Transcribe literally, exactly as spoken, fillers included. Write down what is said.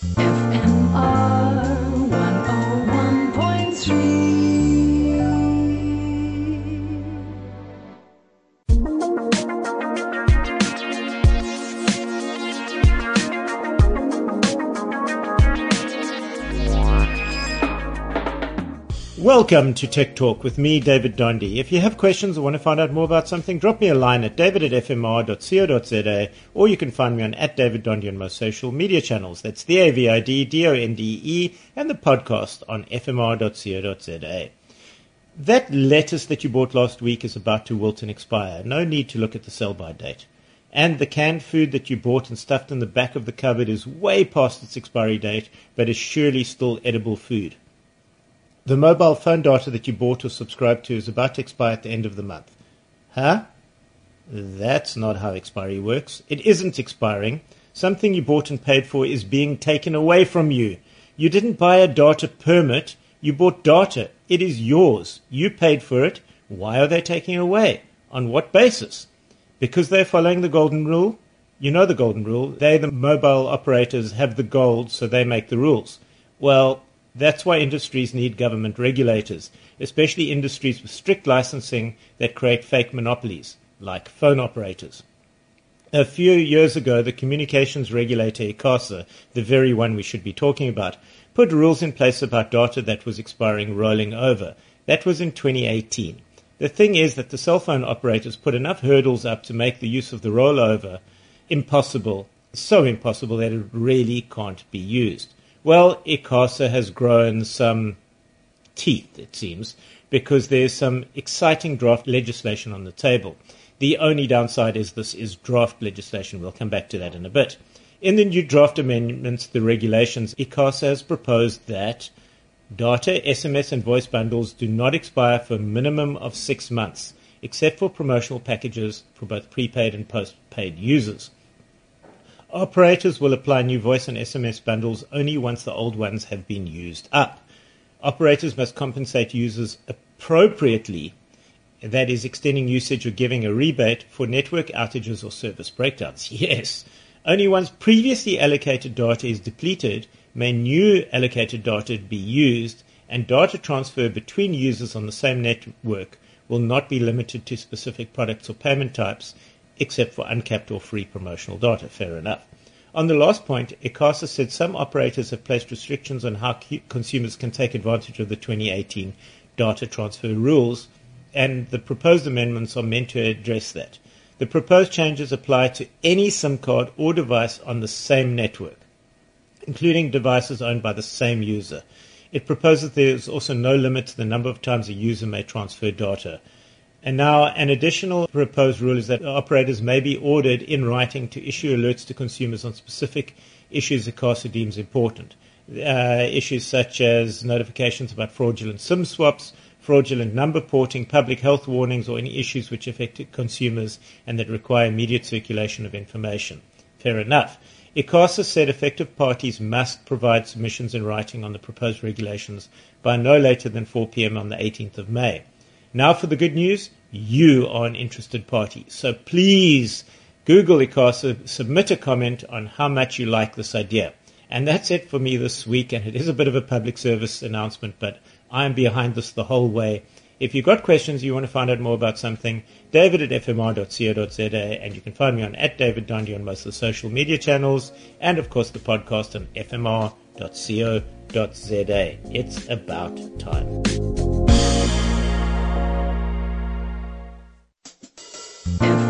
Welcome to Tech Talk with me, David Dondi. If you have questions or want to find out more about something, drop me a line at david at f m r dot co dot z a, or you can find me on at David Dondi on most social media channels. That's the A V I D, D O N D E, and the podcast on f m r dot co dot z a. That lettuce that you bought last week is about to wilt and expire. No need to look at the sell-by date. And the canned food that you bought and stuffed in the back of the cupboard is way past its expiry date, but is surely still edible food. The mobile phone data that you bought or subscribed to is about to expire at the end of the month. Huh? That's not how expiry works. It isn't expiring. Something you bought and paid for is being taken away from you. You didn't buy a data permit. You bought data. It is yours. You paid for it. Why are they taking it away? On what basis? Because they're following the golden rule? You know the golden rule. They, the mobile operators, have the gold, so they make the rules. Well, that's why industries need government regulators, especially industries with strict licensing that create fake monopolies, like phone operators. A few years ago, the communications regulator, ICASA, the very one we should be talking about, put rules in place about data that was expiring rolling over. That was in twenty eighteen. The thing is that the cell phone operators put enough hurdles up to make the use of the rollover impossible, so impossible that it really can't be used. Well, ICASA has grown some teeth, it seems, because there's some exciting draft legislation on the table. The only downside is this is draft legislation. We'll come back to that in a bit. In the new draft amendments to the regulations, ICASA has proposed that data, S M S, and voice bundles do not expire for a minimum of six months, except for promotional packages for both prepaid and postpaid users. Operators will apply new voice and S M S bundles only once the old ones have been used up. Operators must compensate users appropriately, that is, extending usage or giving a rebate for network outages or service breakdowns. Yes, only once previously allocated data is depleted may new allocated data be used, and data transfer between users on the same network will not be limited to specific products or payment types, except for uncapped or free promotional data. Fair enough. On the last point, ICASA said some operators have placed restrictions on how consumers can take advantage of the twenty eighteen data transfer rules, and the proposed amendments are meant to address that. The proposed changes apply to any SIM card or device on the same network, including devices owned by the same user. It proposes there is also no limit to the number of times a user may transfer data. And now an additional proposed rule is that operators may be ordered in writing to issue alerts to consumers on specific issues ICASA deems important. Uh, issues such as notifications about fraudulent SIM swaps, fraudulent number porting, public health warnings, or any issues which affect consumers and that require immediate circulation of information. Fair enough. ICASA said effective parties must provide submissions in writing on the proposed regulations by no later than four p.m. on the eighteenth of May. Now for the good news, you are an interested party. So please Google ICASA, submit a comment on how much you like this idea. And that's it for me this week, and it is a bit of a public service announcement, but I'm behind this the whole way. If you've got questions, you want to find out more about something, david at f m r dot co dot z a, and you can find me on at David Dondi on most of the social media channels, and of course the podcast on f m r dot co dot z a. It's about time.